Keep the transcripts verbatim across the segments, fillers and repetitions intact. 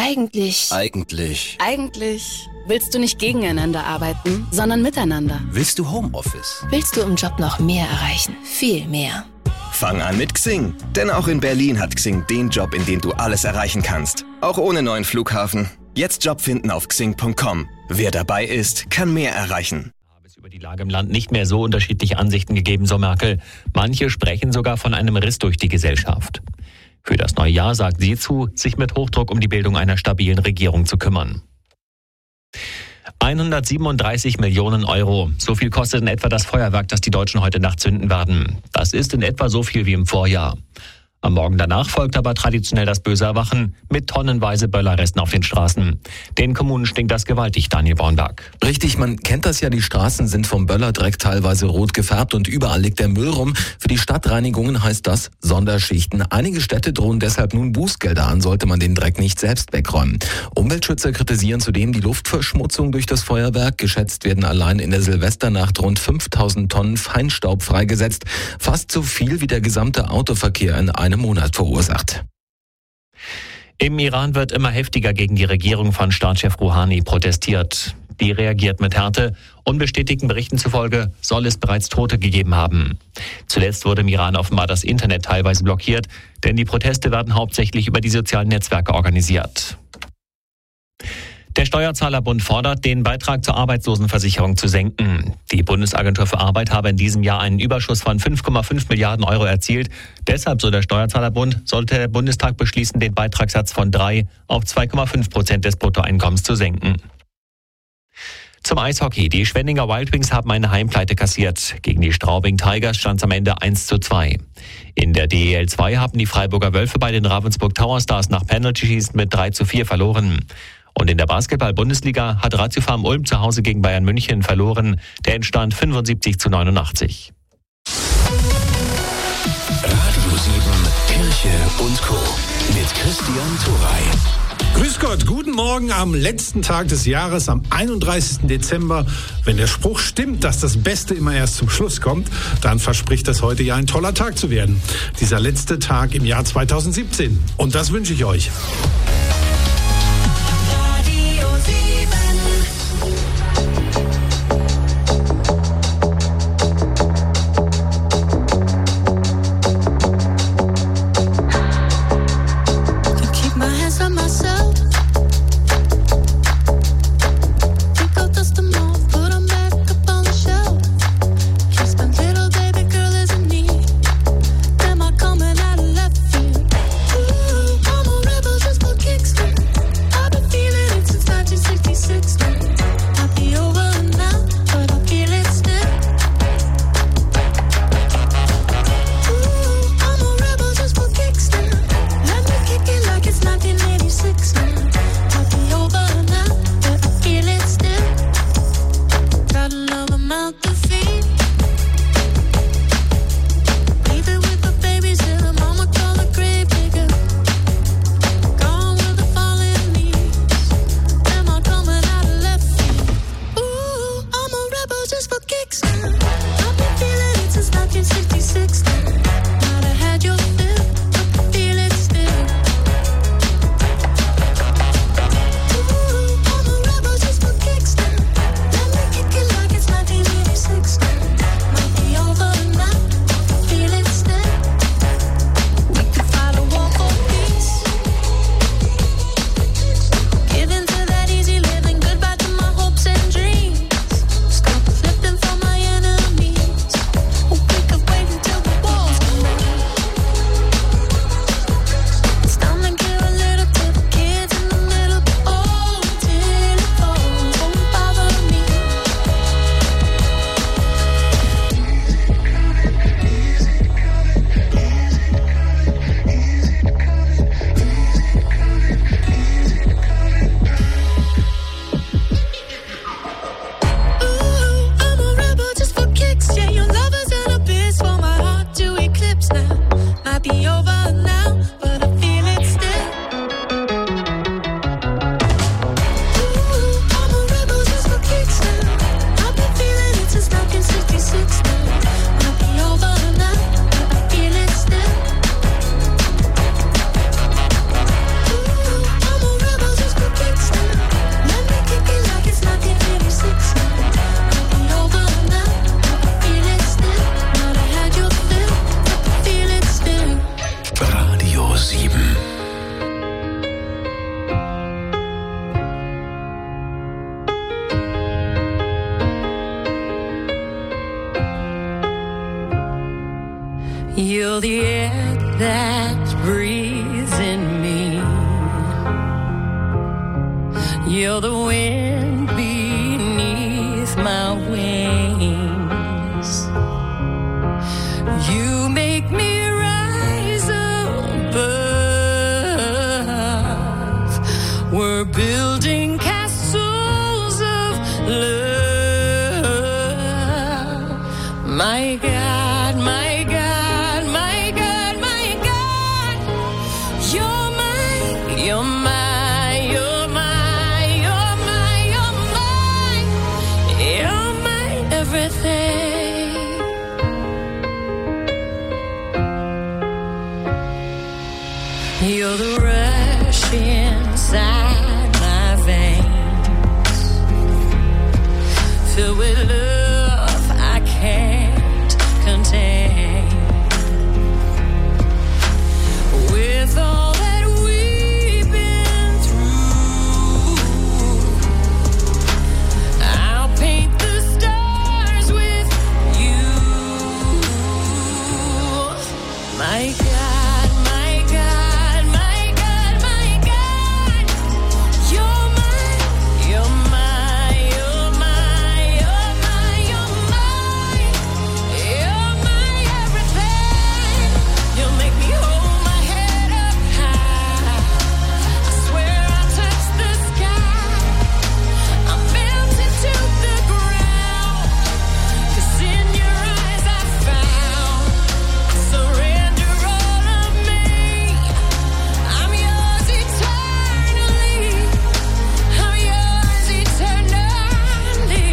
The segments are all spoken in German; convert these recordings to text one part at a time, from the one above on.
Eigentlich... Eigentlich... Eigentlich willst du nicht gegeneinander arbeiten, sondern miteinander. Willst du Homeoffice? Willst du im Job noch mehr erreichen? Viel mehr. Fang an mit Xing. Denn auch in Berlin hat Xing den Job, in dem du alles erreichen kannst. Auch ohne neuen Flughafen. Jetzt Job finden auf xing punkt com. Wer dabei ist, kann mehr erreichen. Über die Lage im Land nicht mehr so unterschiedliche Ansichten gegeben, so Merkel. Manche sprechen sogar von einem Riss durch die Gesellschaft. Für das neue Jahr sagt sie zu, sich mit Hochdruck um die Bildung einer stabilen Regierung zu kümmern. hundertsiebenunddreißig Millionen Euro. So viel kostet in etwa das Feuerwerk, das die Deutschen heute Nacht zünden werden. Das ist in etwa so viel wie im Vorjahr. Am Morgen danach folgt aber traditionell das böse Erwachen mit tonnenweise Böllerresten auf den Straßen. Den Kommunen stinkt das gewaltig, Daniel Bornberg. Richtig, man kennt das ja, die Straßen sind vom Böllerdreck teilweise rot gefärbt und überall liegt der Müll rum. Für die Stadtreinigungen heißt das Sonderschichten. Einige Städte drohen deshalb nun Bußgelder an, sollte man den Dreck nicht selbst wegräumen. Umweltschützer kritisieren zudem die Luftverschmutzung durch das Feuerwerk. Geschätzt werden allein in der Silvesternacht rund fünftausend Tonnen Feinstaub freigesetzt. Fast so viel wie der gesamte Autoverkehr in einem Monat verursacht. Im Iran wird immer heftiger gegen die Regierung von Staatschef Rouhani protestiert. Die reagiert mit Härte. Unbestätigten Berichten zufolge soll es bereits Tote gegeben haben. Zuletzt wurde im Iran offenbar das Internet teilweise blockiert, denn die Proteste werden hauptsächlich über die sozialen Netzwerke organisiert. Der Steuerzahlerbund fordert, den Beitrag zur Arbeitslosenversicherung zu senken. Die Bundesagentur für Arbeit habe in diesem Jahr einen Überschuss von fünf Komma fünf Milliarden Euro erzielt. Deshalb, so der Steuerzahlerbund, sollte der Bundestag beschließen, den Beitragssatz von drei auf zwei Komma fünf Prozent des Bruttoeinkommens zu senken. Zum Eishockey. Die Schwenninger Wild Wings haben eine Heimpleite kassiert. Gegen die Straubing Tigers stand es am Ende eins zu zwei. In der D E L zwei haben die Freiburger Wölfe bei den Ravensburg Tower Stars nach Penalty-Schießen mit drei zu vier verloren. Und in der Basketball-Bundesliga hat Ratio Farm Ulm zu Hause gegen Bayern München verloren. Der Endstand fünfundsiebzig zu neunundachtzig. Radio sieben, Kirche und Co. mit Christian Thuray. Grüß Gott, guten Morgen am letzten Tag des Jahres, am einunddreißigsten Dezember. Wenn der Spruch stimmt, dass das Beste immer erst zum Schluss kommt, dann verspricht das heute ja ein toller Tag zu werden. Dieser letzte Tag im Jahr zweitausendsiebzehn. Und das wünsche ich euch. You're the air that breathes in me. You're the wind beneath my wings. You make me rise above. We're building castles of love. My God, my God, my God, my God. You're my, you're my, you're my, you're my, you're my, you're my everything. You're the rush inside my veins, filled with love I can't contain. With all that we've been through, I'll paint the stars with you. My God, my God, my God, my God. You're my, you're my, you're my, you're my, you're my, you're my everything. You'll make me hold my head up high. I swear I'll touch the sky. I'm melting to the ground. 'Cause in your eyes I found, I surrender all of me. I'm yours eternally. I'm yours eternally.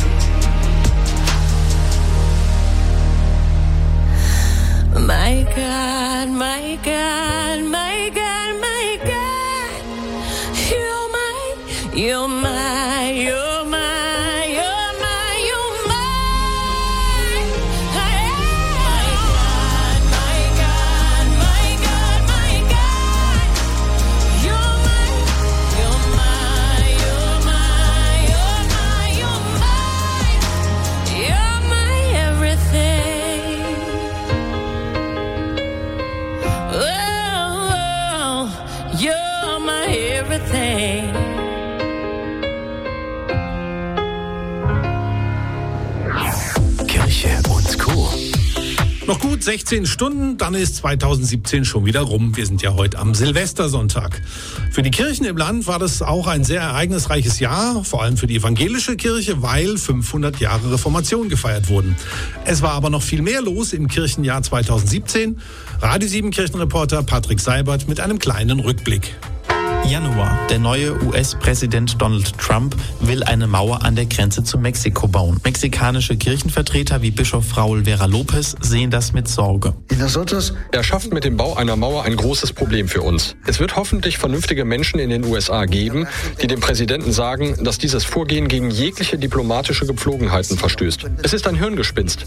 My God, my God, my God, my God. You're my, you're my, you're my, you're my, you're mine. My God, my God, my God, my God. You're my, you're my, you're my, you're my, you're mine. You're my everything. Oh, oh, you're my everything. Kirche und Co. Noch gut sechzehn Stunden, dann ist zweitausendsiebzehn schon wieder rum. Wir sind ja heute am Silvestersonntag. Für die Kirchen im Land war das auch ein sehr ereignisreiches Jahr, vor allem für die evangelische Kirche, weil fünfhundert Jahre Reformation gefeiert wurden. Es war aber noch viel mehr los im Kirchenjahr zweitausendsiebzehn. Radio sieben Kirchenreporter Patrick Seibert mit einem kleinen Rückblick. Januar. Der neue U S-Präsident Donald Trump will eine Mauer an der Grenze zu Mexiko bauen. Mexikanische Kirchenvertreter wie Bischof Raúl Vera López sehen das mit Sorge. Er schafft mit dem Bau einer Mauer ein großes Problem für uns. Es wird hoffentlich vernünftige Menschen in den U S A geben, die dem Präsidenten sagen, dass dieses Vorgehen gegen jegliche diplomatische Gepflogenheiten verstößt. Es ist ein Hirngespinst.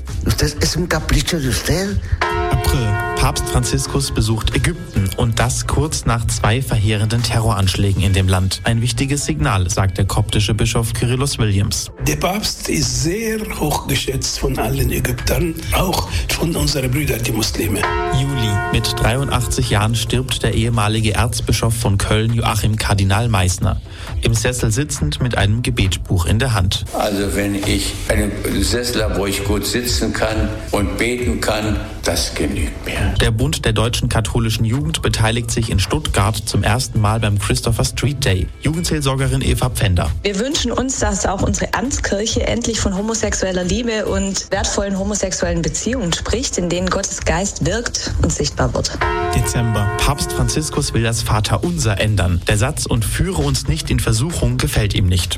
April. Papst Franziskus besucht Ägypten und das kurz nach zwei verheerenden Terroranschlägen in dem Land. Ein wichtiges Signal, sagt der koptische Bischof Kyrillos Williams. Der Papst ist sehr hochgeschätzt von allen Ägyptern, auch von unseren Brüdern, die Muslime. Juli. Mit dreiundachtzig Jahren stirbt der ehemalige Erzbischof von Köln, Joachim Kardinal Meissner. Im Sessel sitzend mit einem Gebetbuch in der Hand. Also wenn ich einen Sessel habe, wo ich gut sitzen kann und beten kann, das genügt mir. Der Bund der deutschen katholischen Jugend beteiligt sich in Stuttgart zum ersten Mal beim Christopher Street Day. Jugendseelsorgerin Eva Pfänder. Wir wünschen uns, dass auch unsere Amtskirche endlich von homosexueller Liebe und wertvollen homosexuellen Beziehungen spricht, in denen Gottes Geist wirkt und sichtbar wird. Dezember. Papst Franziskus will das Vaterunser ändern. Der Satz "und führe uns nicht in Versuchung" gefällt ihm nicht.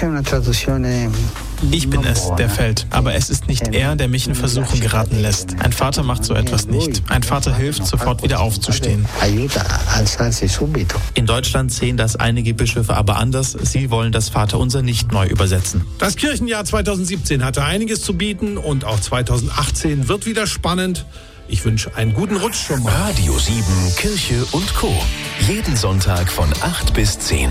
Ich bin es, der fällt. Aber es ist nicht er, der mich in Versuchung geraten lässt. Ein Vater macht so etwas nicht. Ein Vater hilft, sofort wieder aufzustehen. In Deutschland sehen das einige Bischöfe aber anders. Sie wollen das Vaterunser nicht neu übersetzen. Das Kirchenjahr zweitausendsiebzehn hatte einiges zu bieten und auch zweitausendachtzehn wird wieder spannend. Ich wünsche einen guten Rutsch schon mal. Radio sieben Kirche und Co. Jeden Sonntag von acht bis zehn.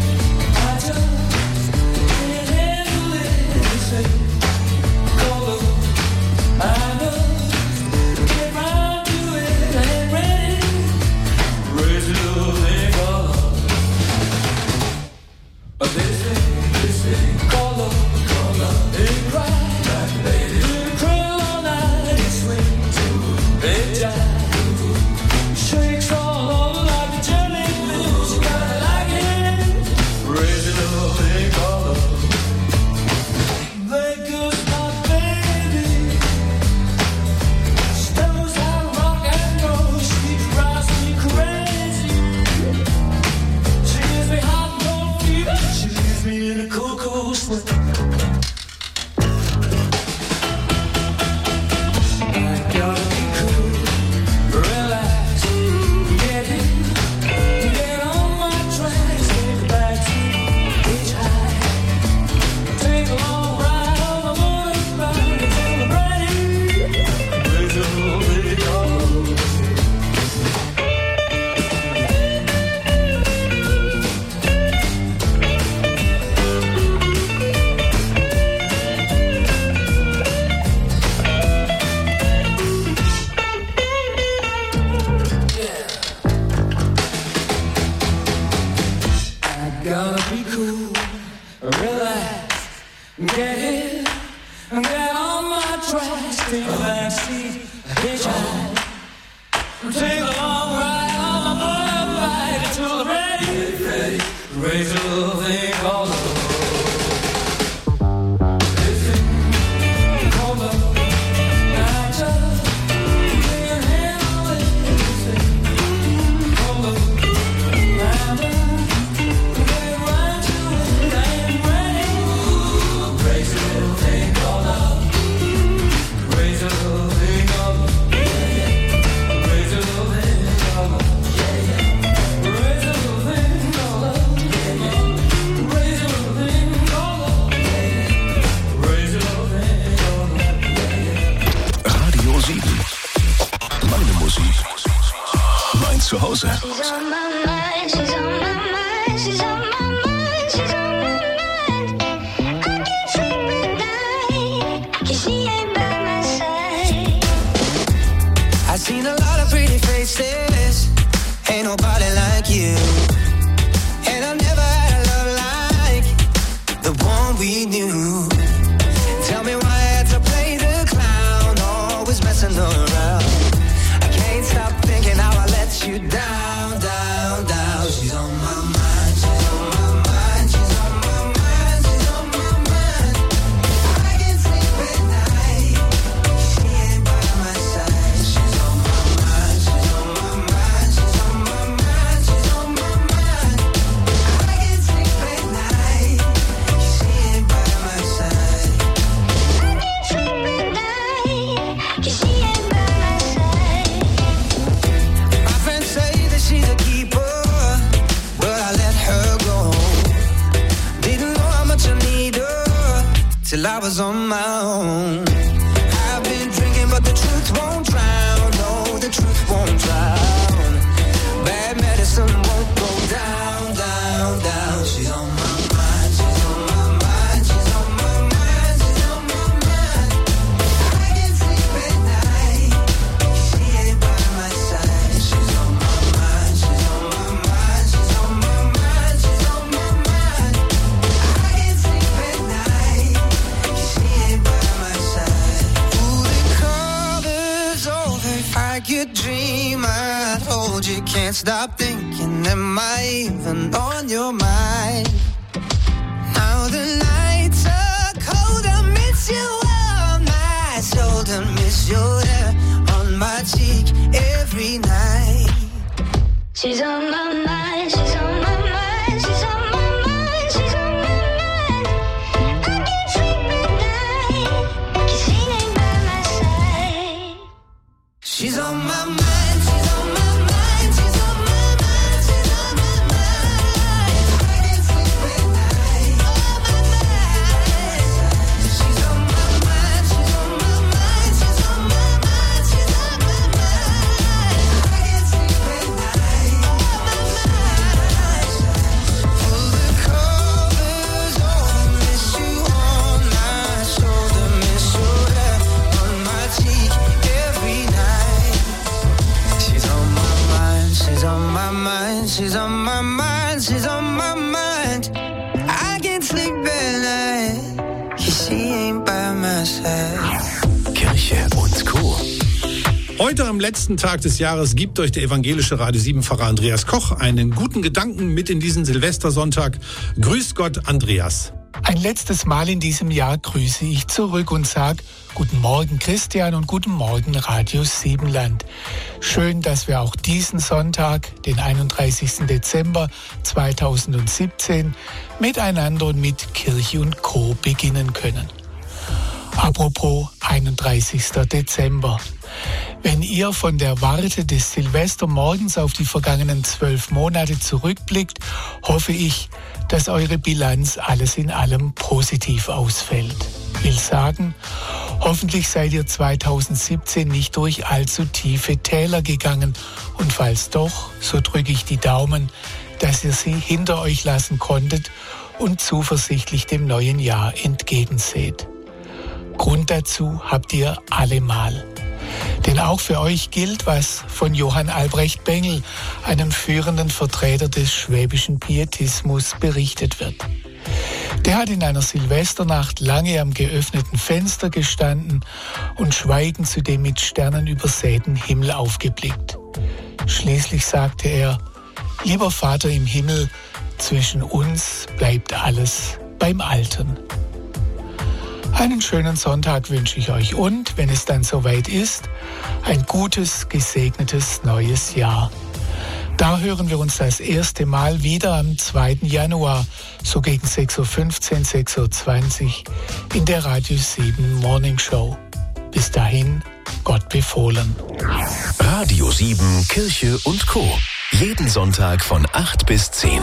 Call Zuhause. I've seen a lot of pretty faces, ain't nobody like you. And I never had a love like the one we knew. Tell me why I had to play the clown, always messing around. I can't stop thinking how I let you down, down, down. She's on my mind, she's on my mind, she's on my mind, she's on my mind. I can't sleep at night, she ain't by my side. She's on my mind, she's on my mind, she's on my mind, she's on my mind. I can't sleep at night, she ain't by my side. I can't sleep at night, 'cause she ain't by my side. My friends say that she's a keeper, but I let her go. Didn't know how much I need her till I was on my own. I've been drinking, but the truth won't drown. No, the truth won't drown. Bad medicine won't go down, down, down. She's on my mind, she's on my mind, she's on my mind, she's on my mind. I can't sleep at night, she ain't by my side. She's on my mind, she's on my mind, she's on my mind, she's on my mind. I can't sleep at night, she ain't by my side. Ooh, the cover's over, I could dream I'd hold you, can't stop thinking, am I even on your mind? Now the nights are cold, I miss you on my shoulder, miss your hair on my cheek every night. She's on my mind, she's on my mind, she's on my mind, she's on my mind. I can't sleep at night, 'cause she ain't by my side. She's on my mind, she's on my mind, she's on my mind, she's on my mind. I can't sleep at night, on my mind. She's on my mind, she's on my mind, she's on my mind, she's on my mind. I can't sleep at night, on my mind. Pull the covers over, miss you on my shoulder, miss your hair on my cheek every night. She's on my mind, she's on my mind, she's on my mind, she's on my mind. I can't sleep at night, 'cause she ain't by my side. Kirche und Co. Heute am letzten Tag des Jahres gibt euch der evangelische Radio sieben-Pfarrer Andreas Koch einen guten Gedanken mit in diesen Silvestersonntag. Grüß Gott, Andreas. Ein letztes Mal in diesem Jahr grüße ich zurück und sage Guten Morgen Christian und Guten Morgen Radio Siebenland. Schön, dass wir auch diesen Sonntag, den einunddreißigsten Dezember zweitausendsiebzehn, miteinander und mit Kirche und Co. beginnen können. Apropos einunddreißigsten Dezember. Wenn ihr von der Warte des Silvestermorgens auf die vergangenen zwölf Monate zurückblickt, hoffe ich, dass eure Bilanz alles in allem positiv ausfällt. Will sagen, hoffentlich seid ihr zweitausendsiebzehn nicht durch allzu tiefe Täler gegangen und falls doch, so drücke ich die Daumen, dass ihr sie hinter euch lassen konntet und zuversichtlich dem neuen Jahr entgegenseht. Grund dazu habt ihr allemal. Denn auch für euch gilt, was von Johann Albrecht Bengel, einem führenden Vertreter des schwäbischen Pietismus, berichtet wird. Der hat in einer Silvesternacht lange am geöffneten Fenster gestanden und schweigend zu dem mit Sternen übersäten Himmel aufgeblickt. Schließlich sagte er: Lieber Vater im Himmel, zwischen uns bleibt alles beim Alten. Einen schönen Sonntag wünsche ich euch und, wenn es dann soweit ist, ein gutes, gesegnetes neues Jahr. Da hören wir uns das erste Mal wieder am zweiten Januar, so gegen sechs Uhr fünfzehn, sechs Uhr zwanzig in der Radio sieben Morning Show. Bis dahin, Gott befohlen. Radio sieben, Kirche und Co. Jeden Sonntag von acht bis zehn.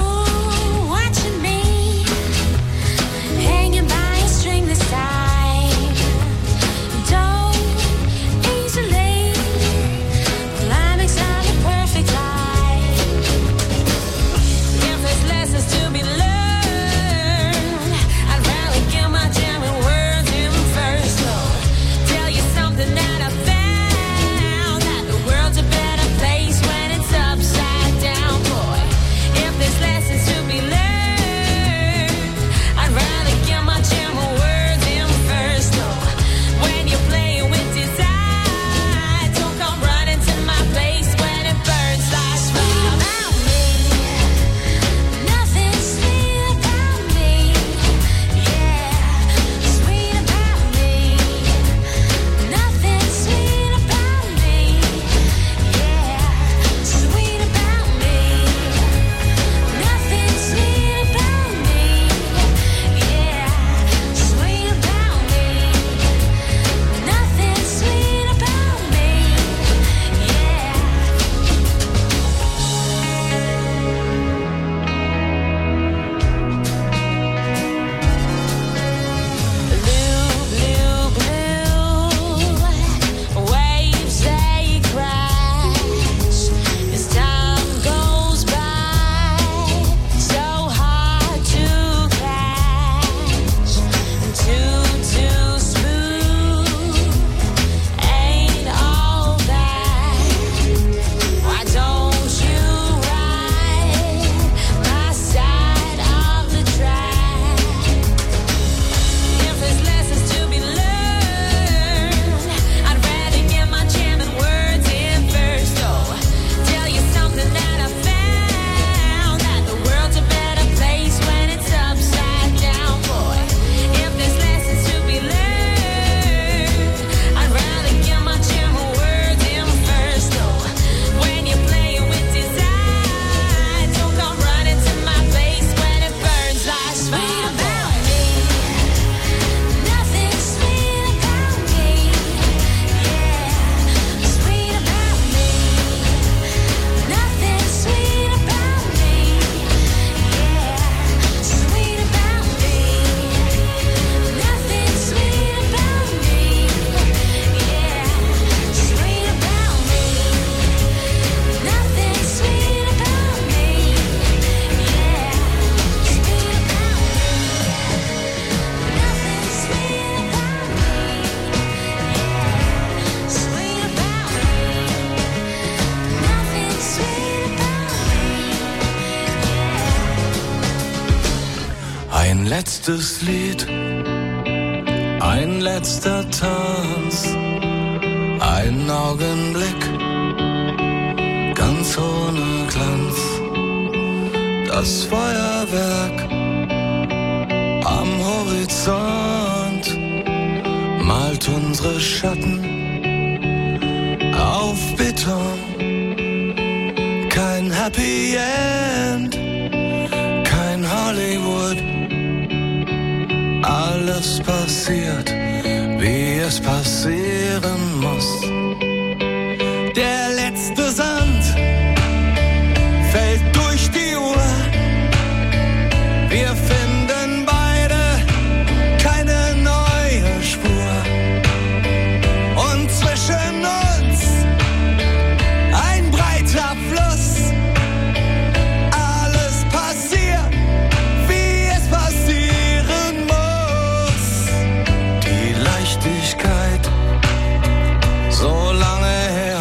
Ein letztes Lied, ein letzter Tanz, ein Augenblick, ganz ohne Glanz. Das Feuerwerk am Horizont malt unsere Schatten auf Beton. Kein Happy End, kein Hollywood. Alles passiert, wie es passieren muss. Der letzte Sand fällt durch die Uhr. Wir finden beide keine neue Spur. Und zwischen uns ein breiter Fluss. Alles passiert, wie es passieren muss. Die Leichtigkeit, so lange her.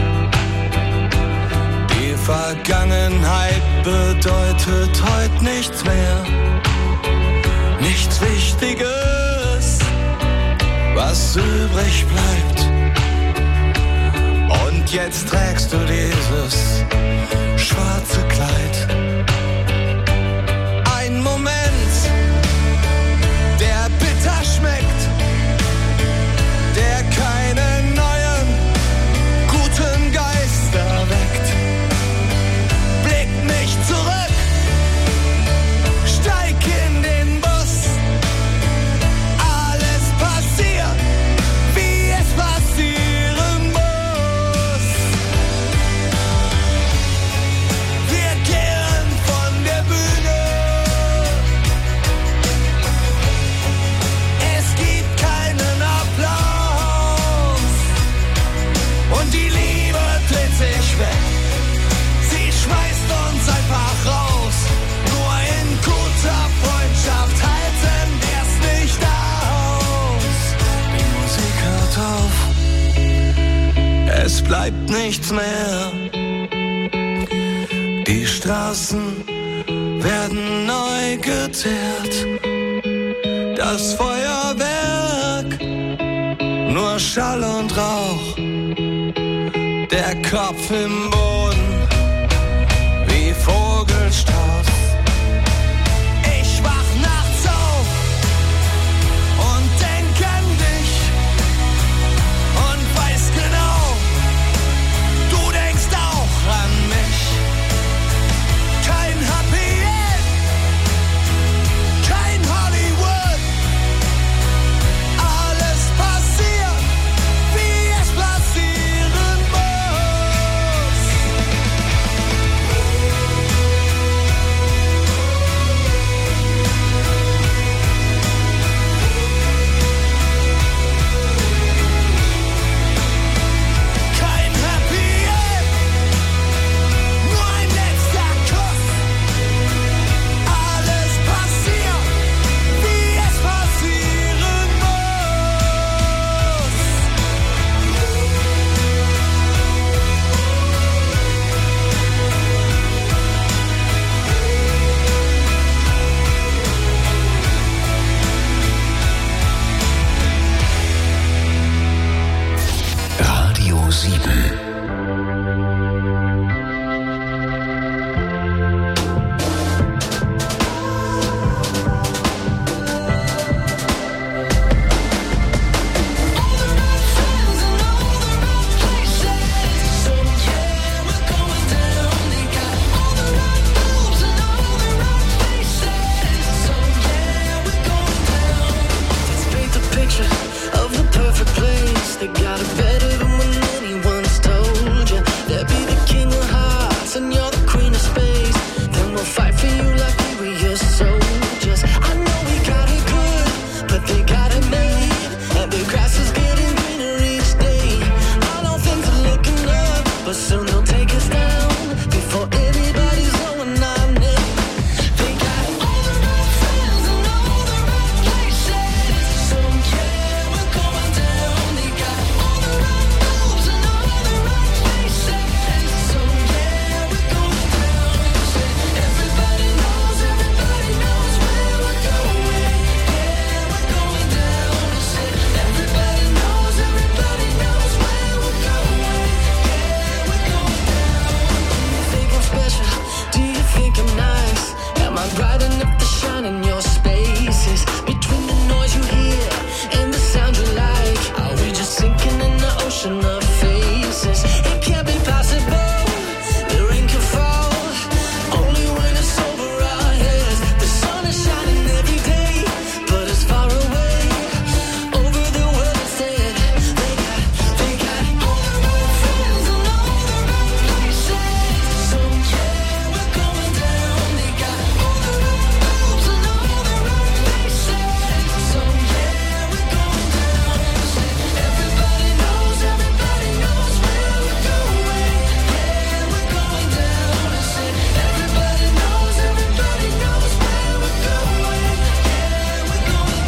Die Vergangenheit bedeutet heute nichts mehr. Nichts Wichtiges, was übrig bleibt. Und jetzt trägst du dieses schwarze Kleid. nichts mehr. Die Straßen werden neu geteert. Das Feuerwerk, nur Schall und Rauch. Der Kopf im Boden, wie Vogelstrauß. Ich wach nachts auf und denk an dich und weiß genau, du denkst auch an mich. Kein Happy End, kein Hollywood. Alles passiert, wie es passieren muss. Kein Happy End, nur ein letzter Kuss. Alles passiert, wie es passieren muss. Radio sieben. Paint the picture of the perfect place. They got it better than when anyone's told you. They'll be the king of hearts and you're the queen of space. Then we'll fight for you like we were your soldiers. I know we got it good, but they got it made. And the grass is getting greener each day. I know things are looking up, but soon they'll take us down before anybody's going on it. They got all the right friends and all the right places. So yeah, we're going down. They got all the right moves and all the right faces. So yeah, we're going down. Everybody knows, everybody knows where we're going. Yeah, we're going down. Everybody knows, everybody knows where we're going. Yeah, we're going down. Do you think I'm special? Do you think I'm nice? Am I bright enough to shine in your spaces? Between the noise you hear and the sound you like, are we just sinking in the ocean of faces? It can't be possible. The rain can fall only when it's over our heads. The sun is shining every day, but it's far away over the world instead. They got, they got all the right friends and all the right places. So yeah, we're going down. They got all the right moves and all the right faces. So yeah, we're going down. Everybody knows, everybody knows where we're going. Yeah, we're going down. Everybody knows, everybody knows where we're going. Yeah, we're going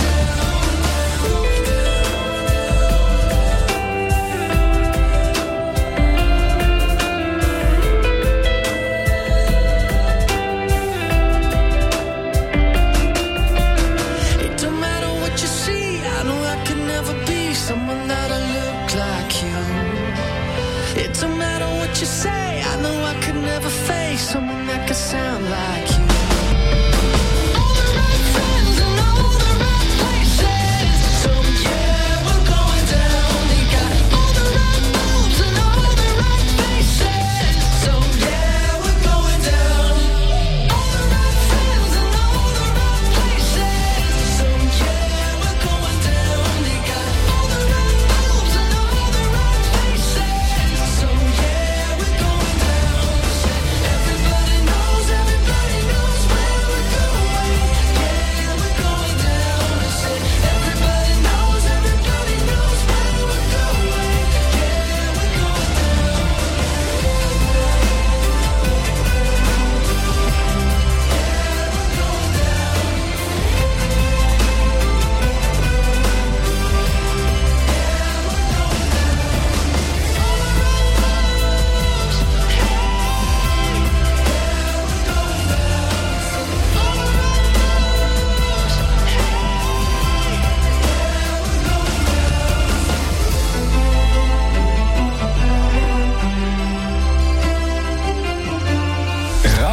It don't matter what you see. I know I could never be someone that'll look like you. It don't matter what you say. I know I could never face someone that could sound like you. All the right friends and all the right places. So yeah, we're going down. They got all the right moves and all the right faces. So yeah, we're going down. All the right friends and all the right places. So yeah, we're going down. They got all the right moves and all the right faces. So yeah, we're going down. Everybody knows, everybody knows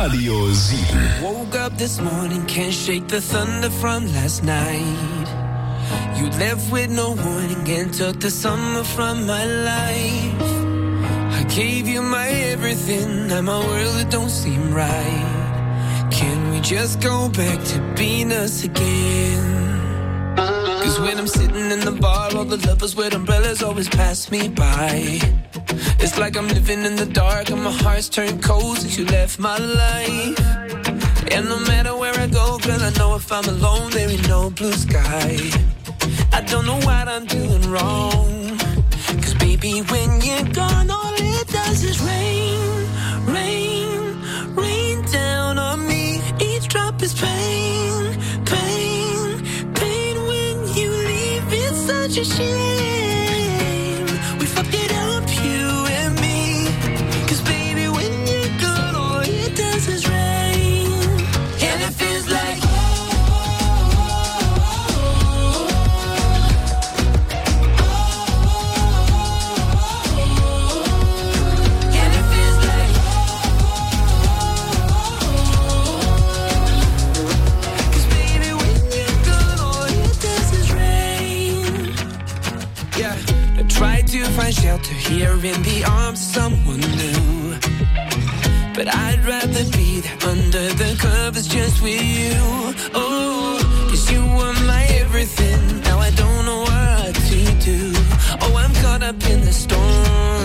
Radio sieben. Woke up this morning, can't shake the thunder from last night. You left with no warning and took the summer from my life. I gave you my everything, now my world it don't seem right. Can we just go back to being us again? Cause when I'm sitting in the bar, all the lovers with umbrellas always pass me by. It's like I'm living in the dark and my heart's turned cold since you left my life. And no matter where I go, girl, I know if I'm alone, there ain't no blue sky. I don't know what I'm doing wrong. Cause baby, when you're gone, all it does is rain, rain, rain down on me. Each drop is pain, pain, pain. When you leave, it's such a shame. We fucked it up, you and me. Cause baby, when you're gone, all it does is rain. And it feels like find shelter here in the arms of someone new. But I'd rather be there under the covers just with you. Oh, cause you were my everything. Now I don't know what to do. Oh, I'm caught up in the storm.